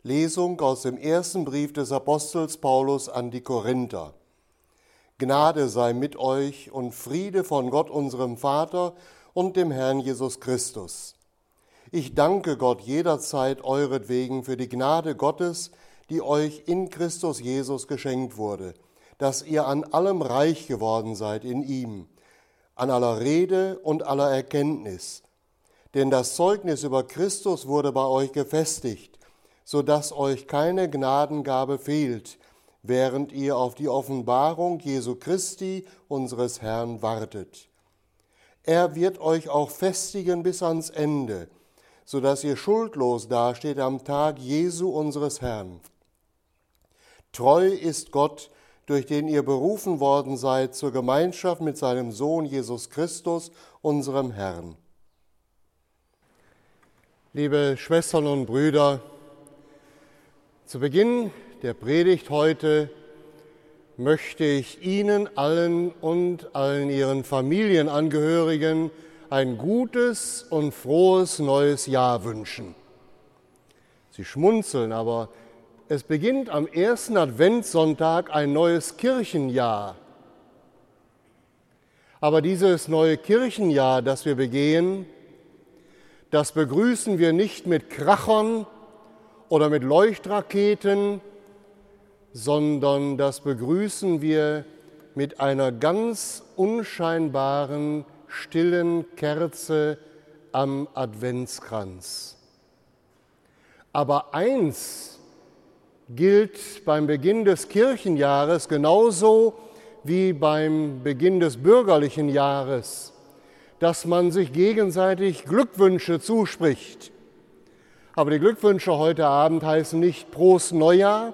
Lesung aus dem ersten Brief des Apostels Paulus an die Korinther. Gnade sei mit euch und Friede von Gott, unserem Vater und dem Herrn Jesus Christus. Ich danke Gott jederzeit euretwegen für die Gnade Gottes, die euch in Christus Jesus geschenkt wurde, dass ihr an allem reich geworden seid in ihm, an aller Rede und aller Erkenntnis. Denn das Zeugnis über Christus wurde bei euch gefestigt, so dass euch keine Gnadengabe fehlt, während ihr auf die Offenbarung Jesu Christi, unseres Herrn, wartet. Er wird euch auch festigen bis ans Ende, so dass ihr schuldlos dasteht am Tag Jesu, unseres Herrn. Treu ist Gott, durch den ihr berufen worden seid zur Gemeinschaft mit seinem Sohn Jesus Christus, unserem Herrn. Liebe Schwestern und Brüder, zu Beginn der Predigt heute möchte ich Ihnen allen und allen Ihren Familienangehörigen ein gutes und frohes neues Jahr wünschen. Sie schmunzeln, aber es beginnt am ersten Adventssonntag ein neues Kirchenjahr. Aber dieses neue Kirchenjahr, das wir begehen, das begrüßen wir nicht mit Krachern oder mit Leuchtraketen, sondern das begrüßen wir mit einer ganz unscheinbaren, stillen Kerze am Adventskranz. Aber eins gilt beim Beginn des Kirchenjahres genauso wie beim Beginn des bürgerlichen Jahres, dass man sich gegenseitig Glückwünsche zuspricht. Aber die Glückwünsche heute Abend heißen nicht Prost Neujahr,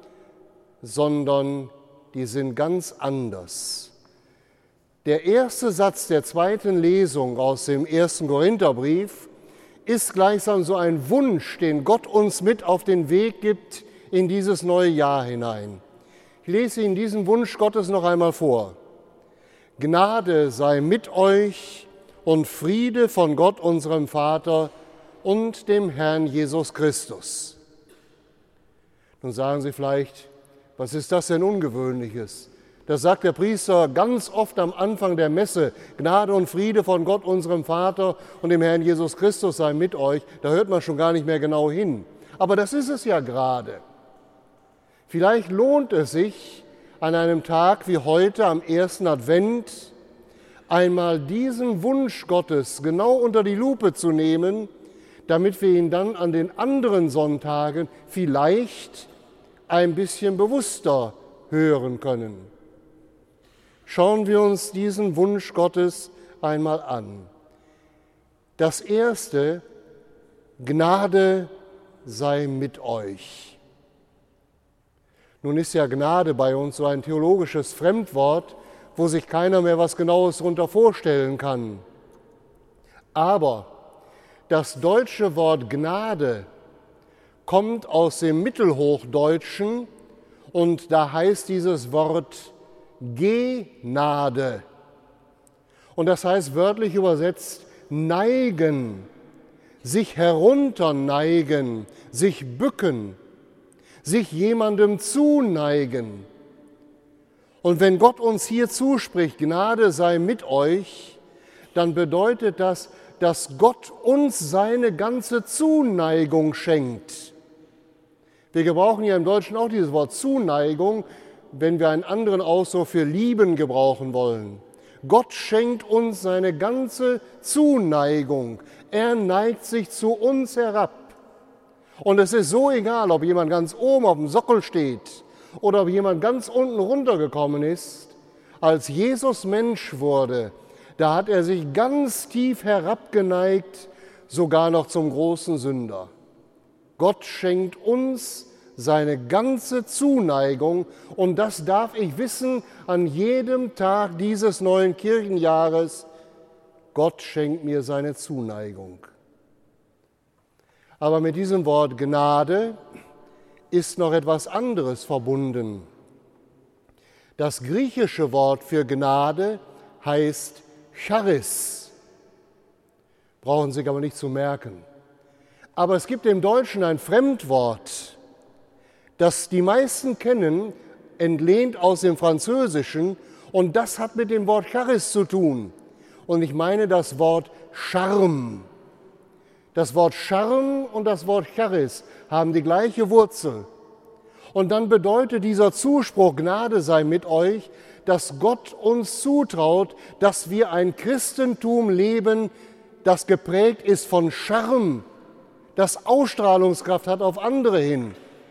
sondern die sind ganz anders. Der erste Satz der zweiten Lesung aus dem 1. Korintherbrief ist gleichsam so ein Wunsch, den Gott uns mit auf den Weg gibt in dieses neue Jahr hinein. Ich lese Ihnen diesen Wunsch Gottes noch einmal vor. Gnade sei mit euch und Friede von Gott, unserem Vater und dem Herrn Jesus Christus. Nun sagen Sie vielleicht, was ist das denn Ungewöhnliches? Das sagt der Priester ganz oft am Anfang der Messe. Gnade und Friede von Gott, unserem Vater und dem Herrn Jesus Christus sei mit euch. Da hört man schon gar nicht mehr genau hin. Aber das ist es ja gerade. Vielleicht lohnt es sich, an einem Tag wie heute am ersten Advent einmal diesen Wunsch Gottes genau unter die Lupe zu nehmen, damit wir ihn dann an den anderen Sonntagen vielleicht ein bisschen bewusster hören können. Schauen wir uns diesen Wunsch Gottes einmal an. Das erste, Gnade sei mit euch. Nun ist ja Gnade bei uns so ein theologisches Fremdwort, wo sich keiner mehr was Genaues darunter vorstellen kann. Aber das deutsche Wort Gnade kommt aus dem Mittelhochdeutschen und da heißt dieses Wort Genade. Und das heißt wörtlich übersetzt neigen, sich herunterneigen, sich bücken, sich jemandem zuneigen. Und wenn Gott uns hier zuspricht, Gnade sei mit euch, dann bedeutet das, dass Gott uns seine ganze Zuneigung schenkt. Wir gebrauchen ja im Deutschen auch dieses Wort Zuneigung, wenn wir einen anderen Ausdruck für lieben gebrauchen wollen. Gott schenkt uns seine ganze Zuneigung. Er neigt sich zu uns herab. Und es ist so egal, ob jemand ganz oben auf dem Sockel steht oder ob jemand ganz unten runtergekommen ist. Als Jesus Mensch wurde, da hat er sich ganz tief herabgeneigt, sogar noch zum großen Sünder. Gott schenkt uns seine ganze Zuneigung und das darf ich wissen an jedem Tag dieses neuen Kirchenjahres. Gott schenkt mir seine Zuneigung. Aber mit diesem Wort Gnade ist noch etwas anderes verbunden. Das griechische Wort für Gnade heißt Charis. Brauchen Sie sich aber nicht zu merken. Aber es gibt im Deutschen ein Fremdwort, das die meisten kennen, entlehnt aus dem Französischen, und das hat mit dem Wort Charis zu tun. Und ich meine das Wort Charme. Das Wort Charme und das Wort Charis haben die gleiche Wurzel. Und dann bedeutet dieser Zuspruch, Gnade sei mit euch, dass Gott uns zutraut, dass wir ein Christentum leben, das geprägt ist von Charme, das Ausstrahlungskraft hat auf andere hin.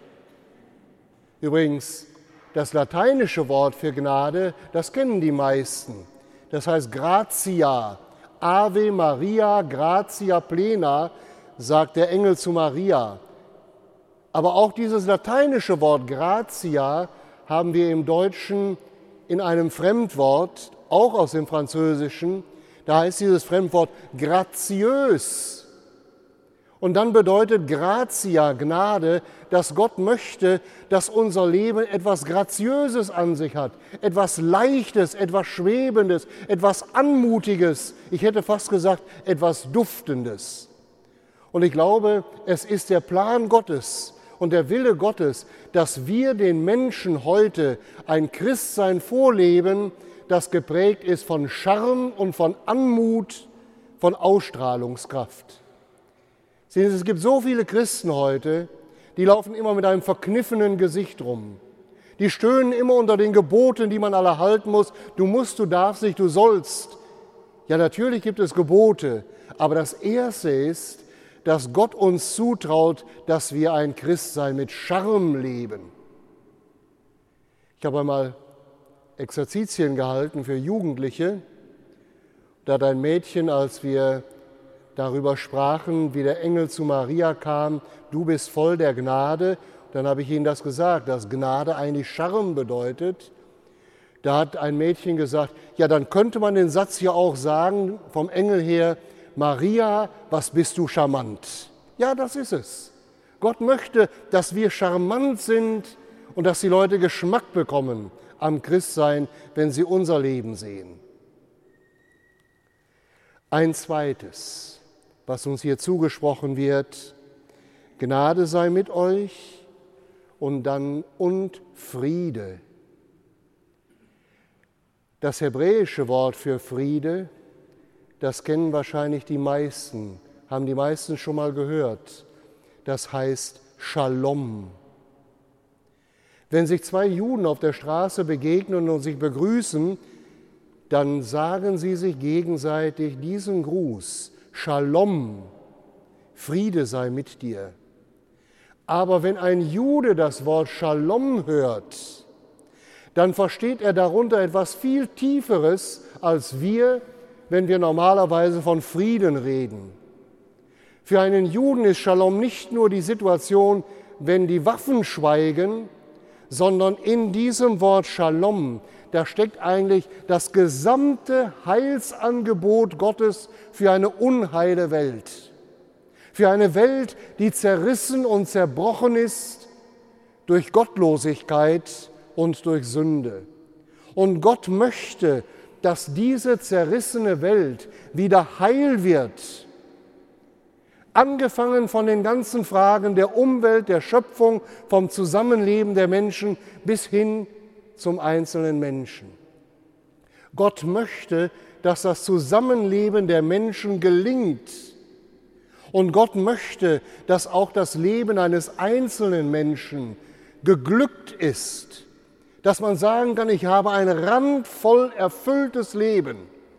Übrigens, das lateinische Wort für Gnade, das kennen die meisten. Das heißt Gratia, Ave Maria, Gratia plena, sagt der Engel zu Maria. Aber auch dieses lateinische Wort Gratia haben wir im Deutschen in einem Fremdwort, auch aus dem Französischen. Da heißt dieses Fremdwort graziös. Und dann bedeutet Gratia, Gnade, dass Gott möchte, dass unser Leben etwas Graziöses an sich hat, etwas Leichtes, etwas Schwebendes, etwas Anmutiges, ich hätte fast gesagt, etwas Duftendes. Und ich glaube, es ist der Plan Gottes und der Wille Gottes, dass wir den Menschen heute ein Christsein vorleben, das geprägt ist von Charme und von Anmut, von Ausstrahlungskraft. Sehen Sie, es gibt so viele Christen heute, die laufen immer mit einem verkniffenen Gesicht rum. Die stöhnen immer unter den Geboten, die man alle halten muss. Du musst, du darfst nicht, du sollst. Ja, natürlich gibt es Gebote, aber das Erste ist, dass Gott uns zutraut, dass wir ein Christsein mit Charme leben. Ich habe einmal Exerzitien gehalten für Jugendliche. Da hat ein Mädchen, als wir darüber sprachen, wie der Engel zu Maria kam, du bist voll der Gnade. Dann habe ich ihnen das gesagt, dass Gnade eigentlich Charme bedeutet. Da hat ein Mädchen gesagt, ja, dann könnte man den Satz hier auch sagen, vom Engel her, Maria, was bist du charmant? Ja, das ist es. Gott möchte, dass wir charmant sind und dass die Leute Geschmack bekommen am Christsein, wenn sie unser Leben sehen. Ein zweites, was uns hier zugesprochen wird, Gnade sei mit euch und dann und Friede. Das hebräische Wort für Friede, das kennen wahrscheinlich die meisten, haben die meisten schon mal gehört. Das heißt Shalom. Wenn sich zwei Juden auf der Straße begegnen und sich begrüßen, dann sagen sie sich gegenseitig diesen Gruß, Shalom, Friede sei mit dir. Aber wenn ein Jude das Wort Shalom hört, dann versteht er darunter etwas viel Tieferes als wir, wenn wir normalerweise von Frieden reden. Für einen Juden ist Shalom nicht nur die Situation, wenn die Waffen schweigen, sondern in diesem Wort Shalom, da steckt eigentlich das gesamte Heilsangebot Gottes für eine unheile Welt. Für eine Welt, die zerrissen und zerbrochen ist durch Gottlosigkeit und durch Sünde. Und Gott möchte, dass diese zerrissene Welt wieder heil wird. Angefangen von den ganzen Fragen der Umwelt, der Schöpfung, vom Zusammenleben der Menschen bis hin zum einzelnen Menschen. Gott möchte, dass das Zusammenleben der Menschen gelingt. Und Gott möchte, dass auch das Leben eines einzelnen Menschen geglückt ist. Dass man sagen kann, ich habe ein randvoll erfülltes Leben.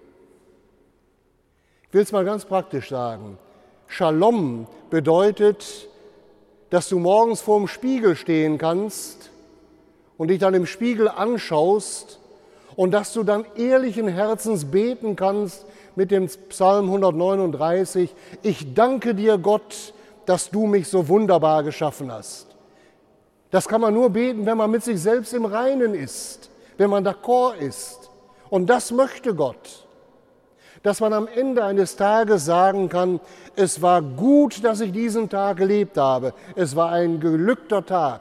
Ich will es mal ganz praktisch sagen. Shalom bedeutet, dass du morgens vor dem Spiegel stehen kannst und dich dann im Spiegel anschaust und dass du dann ehrlichen Herzens beten kannst mit dem Psalm 139, ich danke dir, Gott, dass du mich so wunderbar geschaffen hast. Das kann man nur beten, wenn man mit sich selbst im Reinen ist, wenn man d'accord ist. Und das möchte Gott. Dass man am Ende eines Tages sagen kann, es war gut, dass ich diesen Tag gelebt habe. Es war ein geglückter Tag.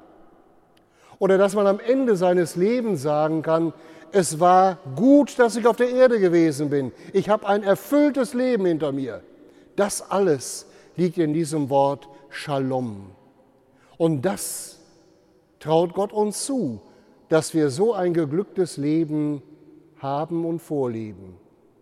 Oder dass man am Ende seines Lebens sagen kann, es war gut, dass ich auf der Erde gewesen bin. Ich habe ein erfülltes Leben hinter mir. Das alles liegt in diesem Wort Shalom. Und das traut Gott uns zu, dass wir so ein geglücktes Leben haben und vorleben.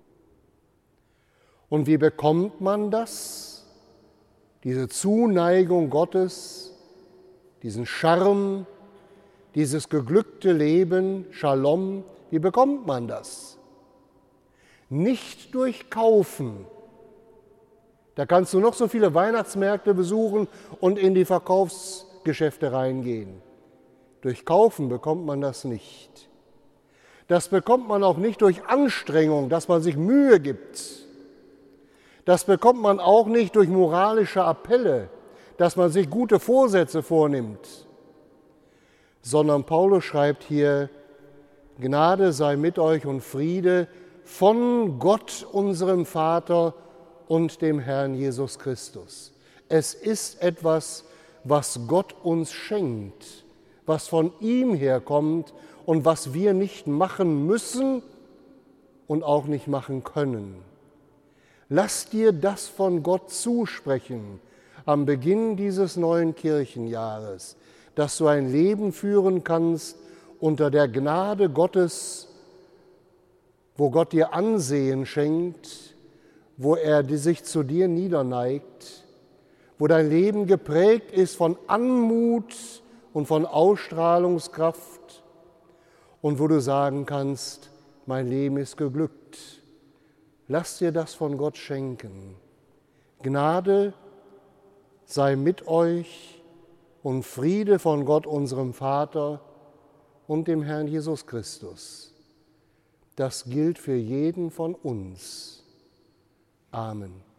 Und wie bekommt man das? Diese Zuneigung Gottes, diesen Charme, dieses geglückte Leben, Shalom, wie bekommt man das? Nicht durch Kaufen. Da kannst du noch so viele Weihnachtsmärkte besuchen und in die Verkaufsgeschäfte reingehen. Durch Kaufen bekommt man das nicht. Das bekommt man auch nicht durch Anstrengung, dass man sich Mühe gibt. Das bekommt man auch nicht durch moralische Appelle, dass man sich gute Vorsätze vornimmt. Sondern Paulus schreibt hier, Gnade sei mit euch und Friede von Gott, unserem Vater und dem Herrn Jesus Christus. Es ist etwas, was Gott uns schenkt, was von ihm herkommt und was wir nicht machen müssen und auch nicht machen können. Lass dir das von Gott zusprechen am Beginn dieses neuen Kirchenjahres, dass du ein Leben führen kannst unter der Gnade Gottes, wo Gott dir Ansehen schenkt, wo er sich zu dir niederneigt, wo dein Leben geprägt ist von Anmut und von Ausstrahlungskraft und wo du sagen kannst, mein Leben ist geglückt. Lass dir das von Gott schenken. Gnade sei mit euch und Friede von Gott, unserem Vater und dem Herrn Jesus Christus. Das gilt für jeden von uns. Amen.